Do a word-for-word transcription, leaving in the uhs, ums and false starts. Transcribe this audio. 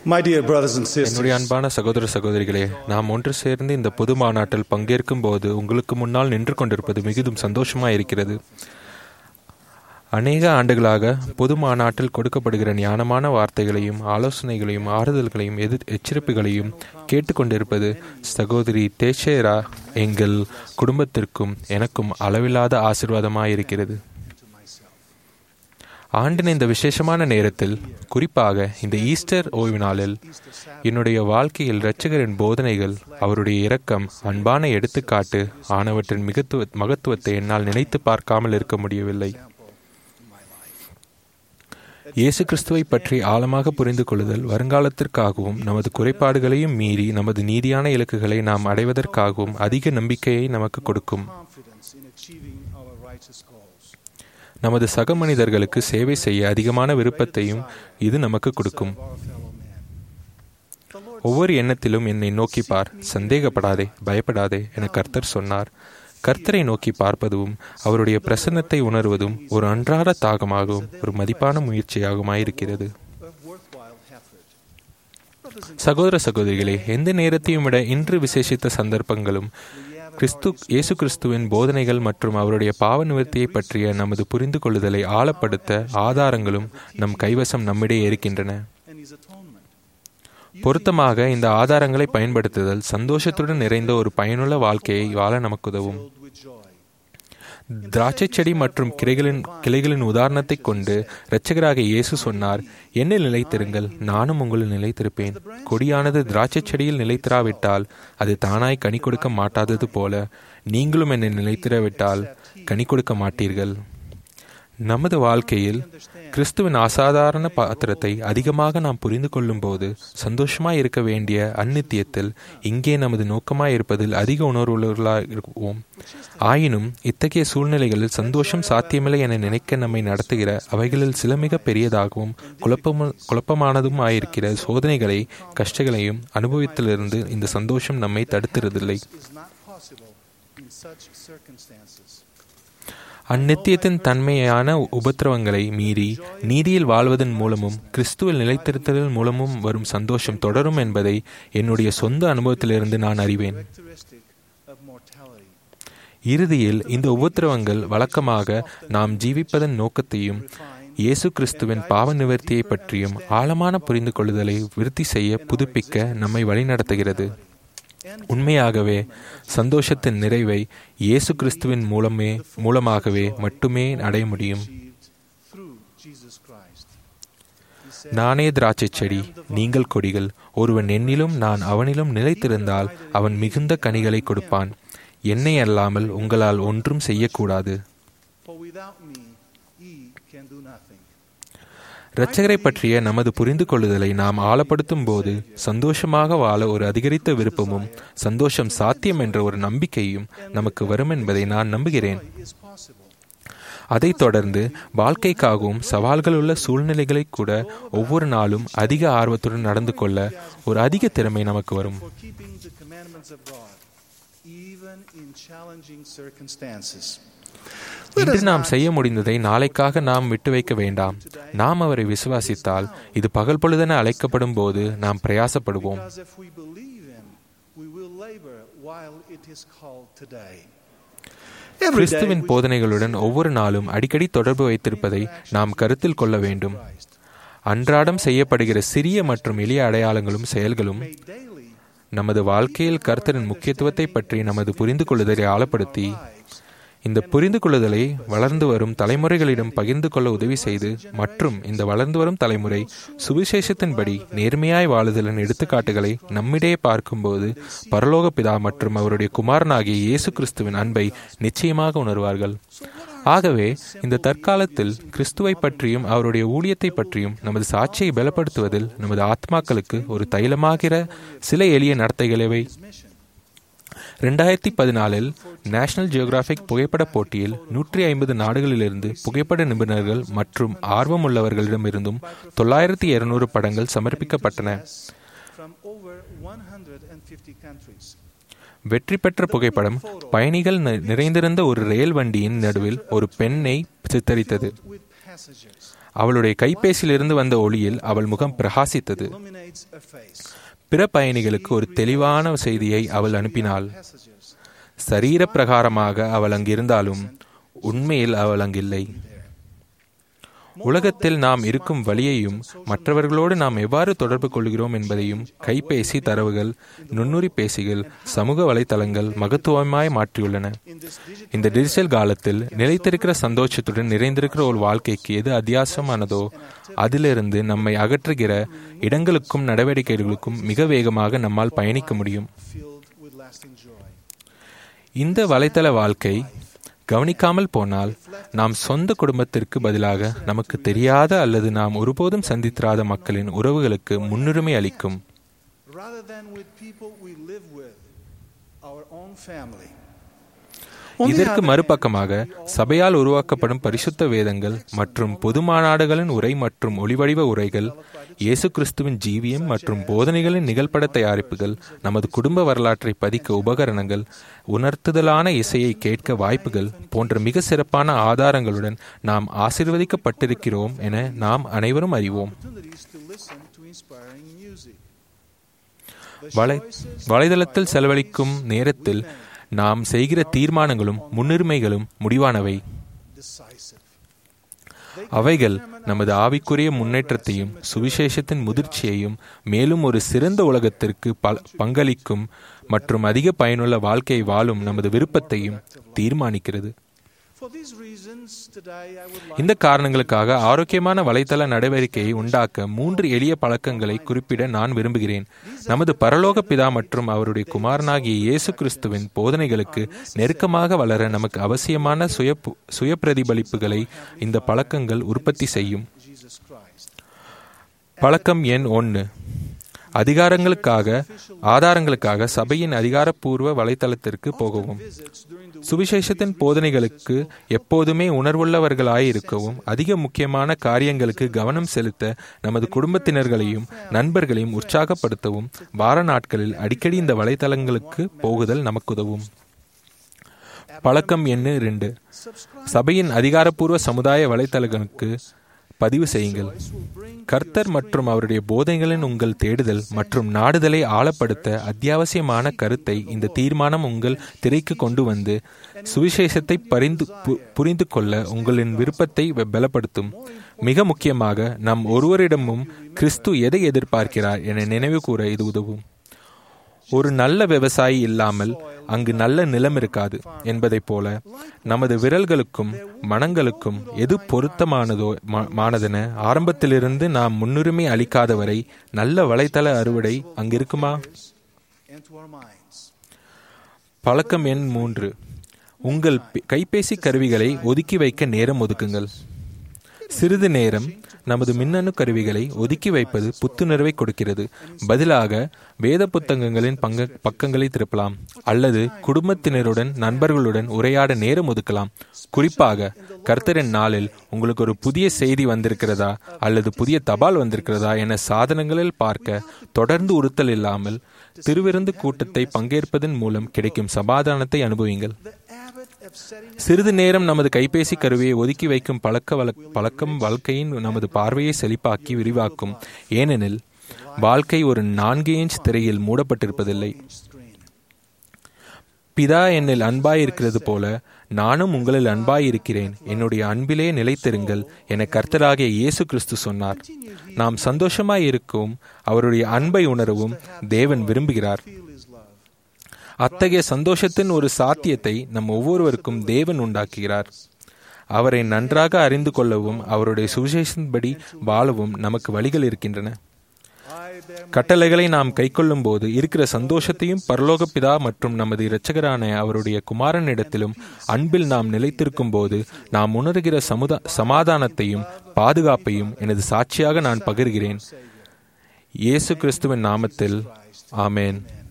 My dear brothers and sisters, என்னுடைய அன்பான சகோதர சகோதரிகளே, நாம் ஒன்று சேர்ந்து இந்த பொது மாநாட்டில் பங்கேற்கும் போது உங்களுக்கு முன்னால் நின்று கொண்டிருப்பது மிகுதும் சந்தோஷமாயிருக்கிறது. அநேக ஆண்டுகளாக பொது மாநாட்டில் கொடுக்கப்படுகிற ஞானமான வார்த்தைகளையும் ஆலோசனைகளையும் ஆறுதல்களையும் எதிர் எச்சரிப்புகளையும் கேட்டுக்கொண்டிருப்பது சகோதரி தேஷேரா எங்கள் குடும்பத்திற்கும் எனக்கும் அளவில்லாத ஆசீர்வாதமாயிருக்கிறது. ஆண்டின் இந்த விசேஷமான நேரத்தில், குறிப்பாக இந்த ஈஸ்டர் ஓய்வு நாளில், என்னுடைய வாழ்க்கையில் இரட்சகரின் போதனைகள், அவருடைய இரக்கம், அன்பான எடுத்துக்காட்டு ஆனவற்றின் மிகத்துவ மகத்துவத்தை என்னால் நினைத்து பார்க்காமல் இருக்க முடியவில்லை. இயேசு கிறிஸ்துவை பற்றி ஆழமாக புரிந்து கொள்ளுதல் வருங்காலத்திற்காகவும் நமது குறைபாடுகளையும் மீறி நமது நீதியான இலக்குகளை நாம் அடைவதற்காகவும் அதிக நம்பிக்கையை நமக்கு கொடுக்கும். நமது சக மனிதர்களுக்கு சேவை செய்ய அதிகமான விருப்பத்தையும் இது நமக்கு கொடுக்கும். ஒவ்வொரு எண்ணத்திலும் என்னை நோக்கி பார், சந்தேகப்படாதே, பயப்படாதே என கர்த்தர் சொன்னார். கர்த்தரை நோக்கி பார்ப்பதும் அவருடைய பிரசன்னத்தை உணர்வதும் ஒரு அன்றாட தாகமாகவும் ஒரு மதிப்பான முயற்சியாகுமாயிருக்கிறது. சகோதர சகோதரிகளே, எந்த நேரத்தையும் விட இன்று விசேஷித்த சந்தர்ப்பங்களும் கிறிஸ்து இயேசு கிறிஸ்துவின் போதனைகள் மற்றும் அவருடைய பாவ நிவர்த்தியை பற்றிய நமது புரிந்து கொள்ளுதலை ஆழப்படுத்த ஆதாரங்களும் நம் கைவசம் நம்மிடையே இருக்கின்றன. பொருத்தமாக இந்த ஆதாரங்களை பயன்படுத்துதல் சந்தோஷத்துடன் நிறைந்த ஒரு பயனுள்ள வாழ்க்கையை வாழ நமக்கு உதவும். திராட்சை செடி மற்றும் கிளைகளின் கிளைகளின் உதாரணத்தை கொண்டு இரட்சகராக இயேசு சொன்னார், என்னில் நிலைத்திருங்கள், நானும் உங்களில் நிலைத்திருப்பேன். கொடியானது திராட்சை செடியில் நிலைத்திராவிட்டால் அது தானாய் கனி கொடுக்க மாட்டாதது போல நீங்களும் என்னை நிலைத்திராவிட்டால் கனி கொடுக்க மாட்டீர்கள். நமது வாழ்க்கையில் கிறிஸ்துவின் அசாதாரண பாத்திரத்தை அதிகமாக நாம் புரிந்து கொள்ளும் போது சந்தோஷமாய் இருக்க வேண்டிய அந்நித்தியத்தில் இங்கே நமது நோக்கமாய் இருப்பதில் அதிக உணர்வுள்ளவர்களாக இருப்போம். ஆயினும் இத்தகைய சூழ்நிலைகளில் சந்தோஷம் சாத்தியமில்லை என நினைக்க நம்மை நடத்துகிற அவைகளில் சில மிக பெரியதாகவும் குழப்பம குழப்பமானதும் ஆயிருக்கிற சோதனைகளை கஷ்டங்களையும் அனுபவத்திலிருந்து இந்த சந்தோஷம் நம்மை தடுத்துறதில்லை. அந்நித்தியத்தின் தன்மையான உபத்திரவங்களை மீறி நீதியில் வாழ்வதன் மூலமும் கிறிஸ்துவில் நிலைத்திருத்தலின் மூலமும் வரும் சந்தோஷம் தொடரும் என்பதை என்னுடைய சொந்த அனுபவத்திலிருந்து நான் அறிவேன். இறுதியில் இந்த உபத்திரவங்கள் வழக்கமாக நாம் ஜீவிப்பதன் நோக்கத்தையும் இயேசு கிறிஸ்துவின் பாவ நிவர்த்தியை பற்றியும் ஆழமான புரிந்து கொள்ளுதலை விருத்தி செய்ய புதுப்பிக்க நம்மை வழிநடத்துகிறது. உண்மையாகவே சந்தோஷத்தின் நிறைவை இயேசு கிறிஸ்துவின் மூலமே மூலமாகவே மட்டுமே அடைய முடியும். நானே திராட்சை செடி, நீங்கள் கொடிகள். ஒருவன் என்னிலும் நான் அவனிலும் நிலைத்திருந்தால் அவன் மிகுந்த கனிகளை கொடுப்பான். என்னை அல்லாமல் உங்களால் ஒன்றும் செய்யக்கூடாது. இரட்சகரை பற்றிய நமது புரிந்து கொள்ளுதலை நாம் ஆழப்படுத்தும் போது சந்தோஷமாக வாழ ஒரு அதிகரித்த விருப்பமும் சந்தோஷம் சாத்தியம் என்ற ஒரு நம்பிக்கையும் நமக்கு வரும் என்பதை நான் நம்புகிறேன். அதைத் தொடர்ந்து வாழ்க்கைக்காகவும் சவால்கள் உள்ள சூழ்நிலைகளை கூட ஒவ்வொரு நாளும் அதிக ஆர்வத்துடன் நடந்து கொள்ள ஒரு அதிக திறமை நமக்கு வரும். இன்று நாம் செய்ய முடிந்ததை நாளைக்காக நாம் விட்டு வைக்க வேண்டாம். நாம் அவரை விசுவாசித்தால் இது பகல் பொழுதென அழைக்கப்படும் போது நாம் பிரயாசப்படுவோம். கிறிஸ்துவின் போதனைகளுடன் ஒவ்வொரு நாளும் அடிக்கடி தொடர்பு வைத்திருப்பதை நாம் கருத்தில் கொள்ள வேண்டும். அன்றாடம் செய்யப்படுகிற சிறிய மற்றும் எளிய அடையாளங்களும் செயல்களும் நமது வாழ்க்கையில் கர்த்தரின் முக்கியத்துவத்தை பற்றி நமது புரிந்து கொள்ளுதலை ஆழப்படுத்தி இந்த புரிந்து கொள்ளுதலை வளர்ந்து வரும் தலைமுறைகளிடம் பகிர்ந்து கொள்ள உதவி செய்து மற்றும் இந்த வளர்ந்து வரும் தலைமுறை சுவிசேஷத்தின்படி நேர்மையாய் வாழுதலின் எடுத்துக்காட்டுகளை நம்மிடையே பார்க்கும்போது பரலோக பிதா மற்றும் அவருடைய குமாரனாகிய இயேசு கிறிஸ்துவின் அன்பை நிச்சயமாக உணர்வார்கள். ஆகவே இந்த தற்காலத்தில் கிறிஸ்துவை பற்றியும் அவருடைய ஊழியத்தை பற்றியும் நமது சாட்சியை பலப்படுத்துவதில் நமது ஆத்மாக்களுக்கு ஒரு தைலமாகிற சில எளிய நடத்தைகளவை. ரெண்டாயிரத்தி பதினாலில் நேஷனல் ஜியோகிராபிக் புகைப்பட போட்டியில் நூற்றி ஐம்பது நாடுகளிலிருந்து புகைப்பட நிபுணர்கள் மற்றும் ஆர்வமுள்ளவர்களிடமிருந்தும் தொள்ளாயிரத்தி இருநூறு படங்கள் சமர்ப்பிக்கப்பட்டன. வெற்றி பெற்ற புகைப்படம் பயணிகள் நிறைந்திருந்த ஒரு ரயில் வண்டியின் நடுவில் ஒரு பெண்ணை சித்தரித்தது. அவளுடைய கைபேசியிலிருந்து வந்த ஒளியில் அவள் முகம் பிரகாசித்தது. பிற பயணிகளுக்கு ஒரு தெளிவான செய்தியை அவள் அனுப்பினாள். சரீர பிரகாரமாக அவள் அங்கிருந்தாலும் உண்மையில் அவள் அங்கில்லை. உலகத்தில் நாம் இருக்கும் வழியையும் மற்றவர்களோடு நாம் எவ்வாறு தொடர்பு கொள்கிறோம் என்பதையும் கைபேசி தரவுகள், நுண்ணுரி பேசிகள், சமூக வலைத்தளங்கள் மகத்துவமாய் மாற்றியுள்ளன. இந்த டிஜிட்டல் காலத்தில் நிலைத்திருக்கிற சந்தோஷத்துடன் நிறைந்திருக்கிற ஒரு வாழ்க்கைக்கு எது அத்தியாவசியமானதோ அதிலிருந்து நம்மை அகற்றுகிற இடங்களுக்கும் நடவடிக்கைகளுக்கும் மிக வேகமாக நம்மால் பயணிக்க முடியும். இந்த வலைத்தள வாழ்க்கை கவனிக்காமல் போனால் நாம் சொந்த குடும்பத்திற்கு பதிலாக நமக்கு தெரியாத அல்லது நாம் ஒருபோதும் சந்தித்திராத மக்களின் உறவுகளுக்கு முன்னுரிமை அளிக்கும். இதற்கு மறுபக்கமாக சபையால் உருவாக்கப்படும் பரிசுத்த வேதங்கள் மற்றும் பொது மாநாடுகளின் உரை மற்றும் ஒளிவடிவ உரைகள், இயேசு கிறிஸ்துவின் ஜீவியம் மற்றும் போதனைகளின் நிகழ்பட தயாரிப்புகள், நமது குடும்ப வரலாற்றை பதிக்க உபகரணங்கள், உணர்த்துதலான இசையை கேட்க வாய்ப்புகள் போன்ற மிக சிறப்பான ஆதாரங்களுடன் நாம் ஆசீர்வதிக்கப்பட்டிருக்கிறோம் என நாம் அனைவரும் அறிவோம். வலை வலைதளத்தில் செலவழிக்கும் நேரத்தில் நாம் செய்கிற தீர்மானங்களும் முன்னுரிமைகளும் முடிவானவை. அவைகள் நமது ஆவிக்குரிய முன்னேற்றத்தையும் சுவிசேஷத்தின் முதிர்ச்சியையும் மேலும் ஒரு சிறந்த உலகத்திற்கு பங்களிக்கும் மற்றும் அதிக பயனுள்ள வாழ்க்கையை வாழும் நமது விருப்பத்தையும் தீர்மானிக்கிறது. இந்த காரணங்களுக்காக ஆரோக்கியமான வலைத்தள நடவடிக்கையை உண்டாக்க மூன்று எளிய பழக்கங்களை குறிப்பிட நான் விரும்புகிறேன். நமது பரலோக பிதா மற்றும் அவருடைய குமாரனாகிய இயேசு கிறிஸ்துவின் போதனைகளுக்கு நெருக்கமாக வளர நமக்கு அவசியமான சுய சுய பிரதிபலிப்புகளை இந்த பழக்கங்கள் உற்பத்தி செய்யும். பழக்கம் எண் ஒன்று. அதிகாரங்களுக்காக ஆதாரங்களுக்காக சபையின் அதிகாரப்பூர்வ வலைத்தளத்திற்கு போகவும். சுவிசேஷத்தின் போதனைகளுக்கு எப்போதுமே உணர்வுள்ளவர்களாயிருக்கவும், அதிக முக்கியமான காரியங்களுக்கு கவனம் செலுத்த நமது குடும்பத்தினர்களையும் நண்பர்களையும் உற்சாகப்படுத்தவும் வார நாட்களில் அடிக்கடி இந்த வலைத்தளங்களுக்கு போகுதல் நமக்கு உதவும். பழக்கம் எண் இரண்டு. சபையின் அதிகாரப்பூர்வ சமுதாய வலைத்தளங்களுக்கு பதிவு செய்யுங்கள். கர்த்தர் மற்றும் அவருடைய போதனைகளின் உங்கள் தேடுதல் மற்றும் நாடுதலை ஆழப்படுத்த அத்தியாவசியமான கருத்தை இந்த தீர்மானம் உங்கள் திரைக்கு கொண்டு வந்து சுவிசேஷத்தை பரிந்து புரிந்து கொள்ள உங்களின் விருப்பத்தை பலப்படுத்தும். மிக முக்கியமாக, நம் ஒருவரிடமும் கிறிஸ்து எதை எதிர்பார்க்கிறார் என நினைவு கூற இது உதவும். ஒரு நல்ல விவசாயி இல்லாமல் அங்கு நல்ல நிலம் இருக்காது என்பதை போல நமது விரல்களுக்கும் மனங்களுக்கும் எது பொருத்தமானதோ மானதென ஆரம்பத்திலிருந்து நாம் முன்னுரிமை அளிக்காதவரை நல்ல வலைத்தள அறுவடை அங்கிருக்குமா? பழக்கம் எண் மூன்று. உங்கள் கைபேசி கருவிகளை ஒதுக்கி வைக்க நேரம் ஒதுக்குங்கள். சிறிது நேரம் நமது மின்னணு கருவிகளை ஒதுக்கி வைப்பது புத்துணர்வை கொடுக்கிறது. பதிலாக வேத புத்தகங்களின் பங்க பக்கங்களை திருப்பலாம் அல்லது குடும்பத்தினருடன் நண்பர்களுடன் உரையாட நேரம் ஒதுக்கலாம். குறிப்பாக கர்த்தரின் நாளில் உங்களுக்கு ஒரு புதிய செய்தி வந்திருக்கிறதா அல்லது புதிய தபால் வந்திருக்கிறதா என சாதனங்களில் பார்க்க தொடர்ந்து உறுத்தல் இல்லாமல் திருவிருந்து கூட்டத்தை பங்கேற்பதன் மூலம் கிடைக்கும் சமாதானத்தை அனுபவியுங்கள். சிறிது நேரம் நமது கைபேசி கருவியை ஒதுக்கி வைக்கும் பழக்க வழ பழக்கம் வாழ்க்கையின் நமது பார்வையை செழிப்பாக்கி விரிவாக்கும். ஏனெனில் வாழ்க்கை ஒரு நான்கு இன்ச் திரையில் மூடப்பட்டிருப்பதில்லை. பிதா என்னில் அன்பாயிருக்கிறது போல நானும் உங்களில் அன்பாயிருக்கிறேன், என்னுடைய அன்பிலே நிலைத்திருங்கள் என கர்த்தராகிய இயேசு கிறிஸ்து சொன்னார். நாம் சந்தோஷமாயிருக்கவும் அவருடைய அன்பை உணரவும் தேவன் விரும்புகிறார். அத்தகைய சந்தோஷத்தின் ஒரு சாத்தியத்தை நம் ஒவ்வொருவருக்கும் தேவன் உண்டாக்குகிறார். அவரை நன்றாக அறிந்து கொள்ளவும் அவருடைய சுவிசேஷத்தின்படி வாழவும் நமக்கு வழிகள் இருக்கின்றன. கட்டளைகளை நாம் கைக்கொள்ளும் போது இருக்கிற சந்தோஷத்தையும் பரலோக பிதா மற்றும் நமது இரட்சகரான அவருடைய குமாரனிடத்திலும் அன்பில் நாம் நிலைத்திருக்கும் போது நாம் உணர்கிற சமுதா சமாதானத்தையும் பாதுகாப்பையும் எனது சாட்சியாக நான் பகிர்கிறேன். இயேசு கிறிஸ்துவின் நாமத்தில் ஆமேன்.